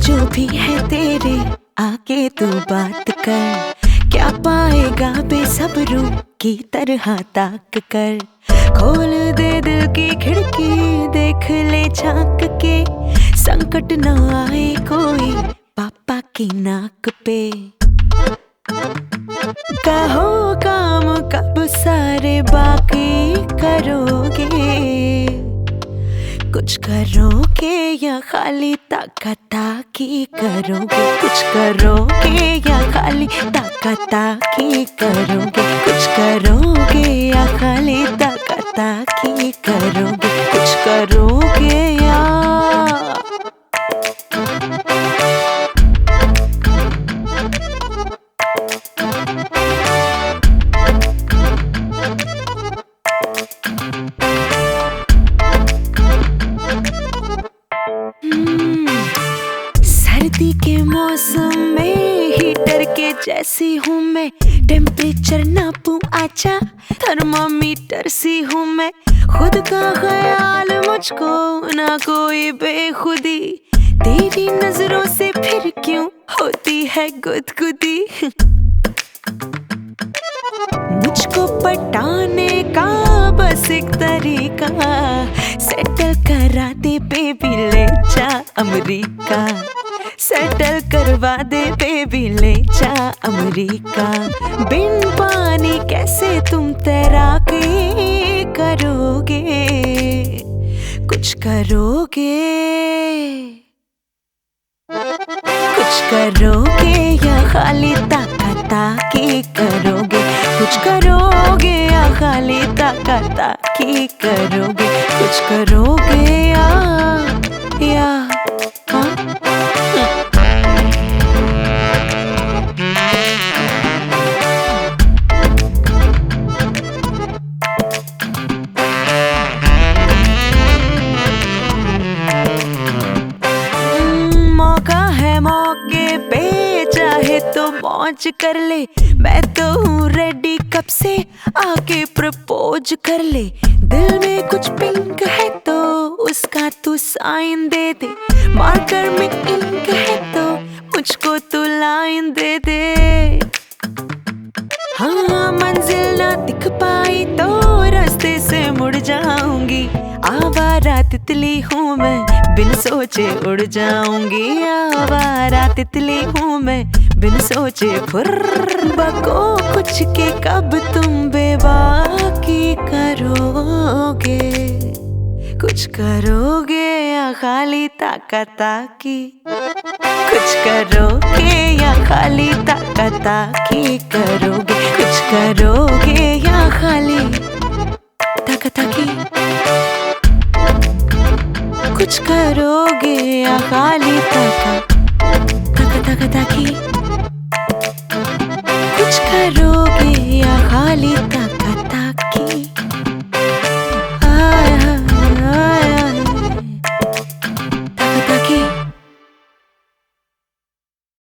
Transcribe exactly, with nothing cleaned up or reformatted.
जो भी है तेरे आके तू बात कर, क्या पाएगा बेसब्रू की तरह ताक कर। खोल दे दिल की खिड़की, देख ले झांक के, संकट न आए कोई पापा की नाक पे। कहो काम कब सारे बाकी करोगे, कुछ करोगे या खाली ताका ताकी करोगे। कुछ करोगे या खाली ताका ताकी करोगे। कुछ करोगे या खाली ताका ताकी करोगे। कुछ करोगे या सर्दी के मौसम में हीटर के जैसी हूँ मैं, टेम्परेचर नापूं आजा थर्मामीटर सी हूँ मैं। खुद का ख्याल मुझको ना कोई बेखुदी, तेरी नजरों से फिर क्यों होती है गुदगुदी। मुझको पटाने का बस एक तरीका, सेटल करा दे बेबी ले जा अमेरिका। सेटल करवा दे बेबी ले जा अमेरिका। बिन पानी कैसे तुम तैराकी करोगे, कुछ करोगे। कुछ करोगे या खाली ताका ताकी करोगे। कुछ करोगे या खाली ताका ताकी करोगे। कुछ करोगे या या हाँ? मौके पे चाहे तो मौज कर ले, मैं तो हूँ रेडी कब से, आके प्रपोज कर ले। दिल में कुछ पिंक है तो उसका तू साइन दे दे, मार्कर में इंक है तो मुझको तू लाइन दे दे। हाँ मंजिल ना दिख पाई तो रास्ते से मुड़ जाऊंगी, आवारा तितली हूँ मैं बिन सोचे उड़ जाऊंगी। आवारा तितली हूँ मैं बिन सोचे फुर्र बको कुछ के कब तुम बेबाकी करोगे। कुछ करोगे या खाली ताका ताकी। कुछ करोगे या खाली ताका ताकी करोगे। कुछ करोगे या खाली ताका ताकी। कुछ करोगे या खाली ताका ताका ताका ताकी। कुछ करोगे या खाली ताका